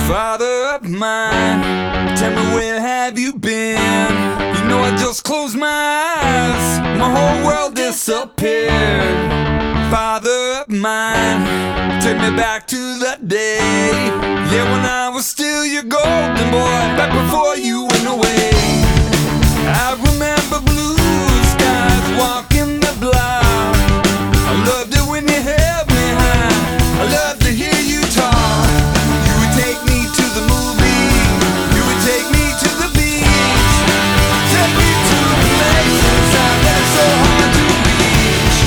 Father of mine, tell me where have you been? You know I just closed my eyes, my whole world disappeared. Father of mine, take me back to that day, yeah, when I was still your golden boy, back before you went away. I remember blue skies walking the block. I loved it when you held me high, I loved to hear you talk. You would take me to the movie, you would take me to the beach, take me to places that are so hard to reach.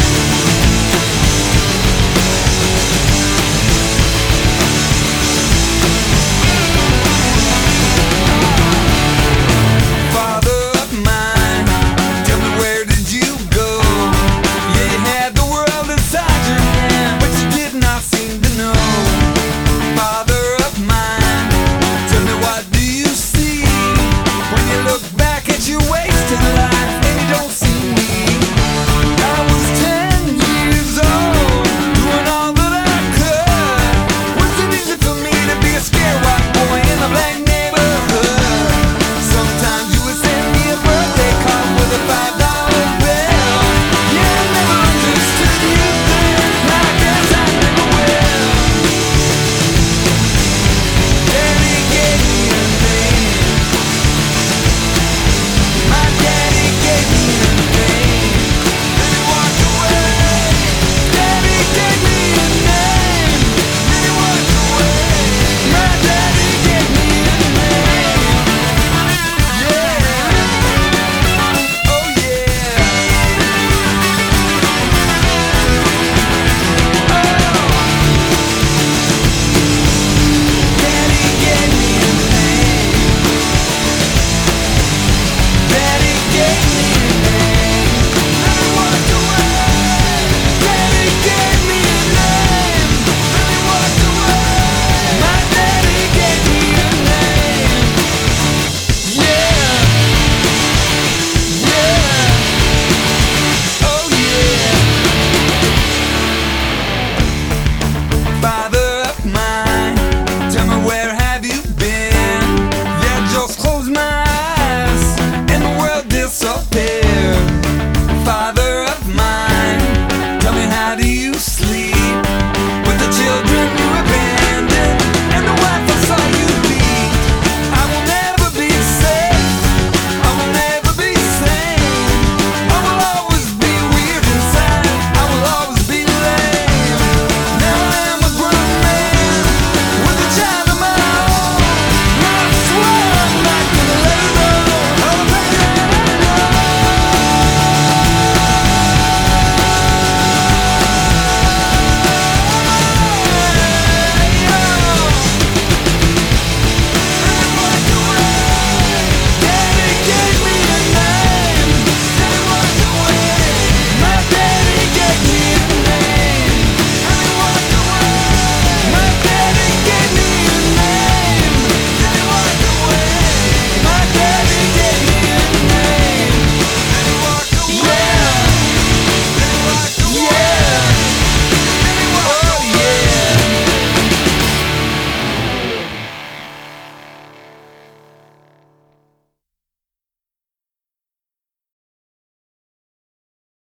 Father of mine, tell me where did you go? Yeah, you had the world inside your hand, but you did not seem to know. Father of mine, tell me what do you see when you look back at your wasted life and you don't see me? I was 10 years old, doing all that I could. Was it easy for me to be a scared white boy in a black neighborhood? Sometimes you would send me a birthday card with a $5 bill. Yeah, I never understood you then, I guess I never will. Daddy gave me a name, my daddy gave me a name, then he walked away. Daddy gave me a name, then he walked away. My daddy gave me a name, yeah, oh yeah. Daddy gave me a name, daddy gave me a name, then he walked away. Daddy gave me a name, then he walked away. My daddy gave me a name, yeah, yeah, oh yeah. Father